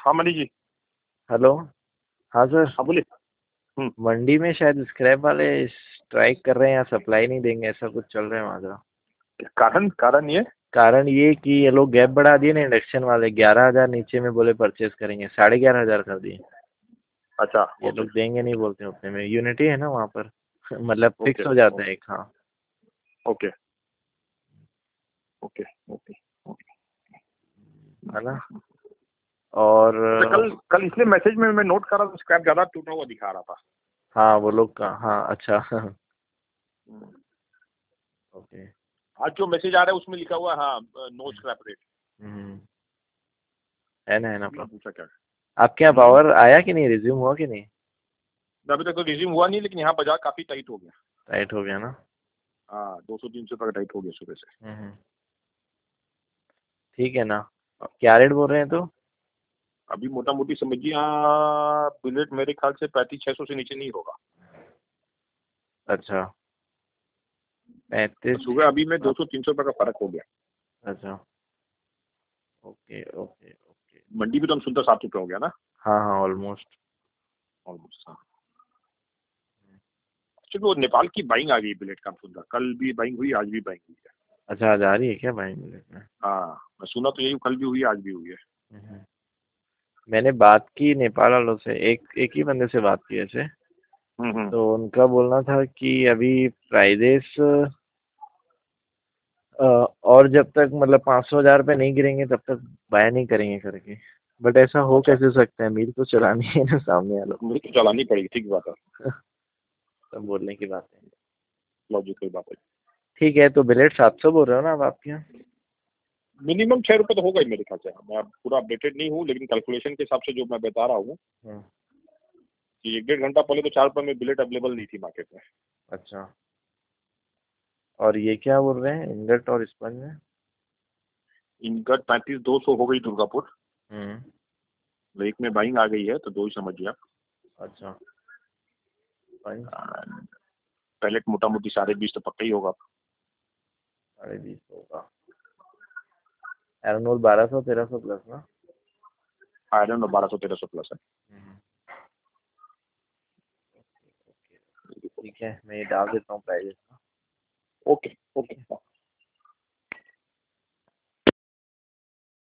हाँ मनीष जी। हेलो। हाँ सर। हाँ बोलिए। मंडी में शायद स्क्रैप वाले स्ट्राइक कर रहे हैं या सप्लाई नहीं देंगे, ऐसा कुछ चल रहा है वहाँ का। कारण कारण ये कारण ये कि ये लोग गैप बढ़ा दिए ना, इंडक्शन वाले 11,000 नीचे में बोले परचेज करेंगे, 11,500 कर दिए। अच्छा। ये ओके लोग देंगे नहीं बोलते उतने में, यूनिटी है ना वहाँ पर मतलब ओके फिक्स हो जाता है एक। हाँ ओके ओके ओके ओके। है ना। और अच्छा, कल कल इसलिए मैसेज में मैं नोट कर रहा था, स्क्रैप ज्यादा टूटा हुआ दिखा रहा था। हाँ वो लोग का, हाँ अच्छा हम्म। ओके। आज जो मैसेज आ रहा है उसमें लिखा हुआ है, हाँ, नो स्क्रैप रेट। हम्म, है ना इसलिए मैं पूछा क्या। आप क्या पावर आया कि नहीं, रिज्यूम हुआ कि नहीं। अभी तक तो रिज्यूम हुआ नहीं, लेकिन यहाँ बाजार काफी टाइट हो गया। टाइट हो गया ना। हाँ, 200-300 तक टाइट हो गया सुबह से। ठीक है ना। क्या रेट बोल रहे हैं तो। अभी मोटा मोटी समझिए, हाँ, बुलेट मेरे ख्याल से 3500-600 से नीचे नहीं होगा। अच्छा 35। सुबह अभी में 200-300 रुपये का फर्क हो गया। अच्छा ओके ओके ओके। मंडी भी तो हम सुनते 7 रुपये हो गया ना। हाँ हाँ ऑलमोस्ट। ऑलमोस्ट, हाँ। चलो, नेपाल की बाइंग आ गई बुलेट का, हम सुनता कल भी बाइंग हुई, आज भी बाइंग हुई है। अच्छा आज आ रही है क्या भाई बुलेट में। हाँ, मैं सुना तो यही, कल भी हुई, आज भी हुई है। हम्म। मैंने बात की नेपाल वालों से, एक ही बंदे से बात की ऐसे। हम्म। तो उनका बोलना था कि अभी प्राइजेस और जब तक मतलब 500,000 पे नहीं गिरेंगे तब तक बाय नहीं करेंगे करके। बट ऐसा हो अच्छा, कैसे सकता है, मील तो चलानी है ना सामने वालों मुझे तो चलानी पड़ेगी, ठीक बात है। को। सब बोलने की बात है। लॉजिकल बात है। ठीक है, तो बुलेट 700 बोल रहे हो ना अब आपके यहाँ। मिनिमम 6 रुपये तो होगा ही मेरे ख्याल से। मैं पूरा अपडेटेड नहीं हूँ, लेकिन कैलकुलेशन के हिसाब से जो मैं बता रहा हूँ हम्म, कि 1-1.5 घंटा पहले तो 4 रुपये में बुलेट अवेलेबल नहीं थी मार्केट में। अच्छा। और ये क्या बोल रहे हैं इंगट और स्पंज में। इनकट 35,200 हो गई दुर्गापुर। हम्म। एक में बाइंग आ गई है, तो दो ही समझिए आप। अच्छा स्पंज पहले मोटा मोटी 20.5 तो पक्का ही होगा। 20.5 होगा। एरोनोल 1200-1300 प्लस ना। आयरन में 1200-1300 प्लस है। हम्म, ओके ओके। ठीक है मैं ये डाल देता हूँ प्राइजेस। Okay okay.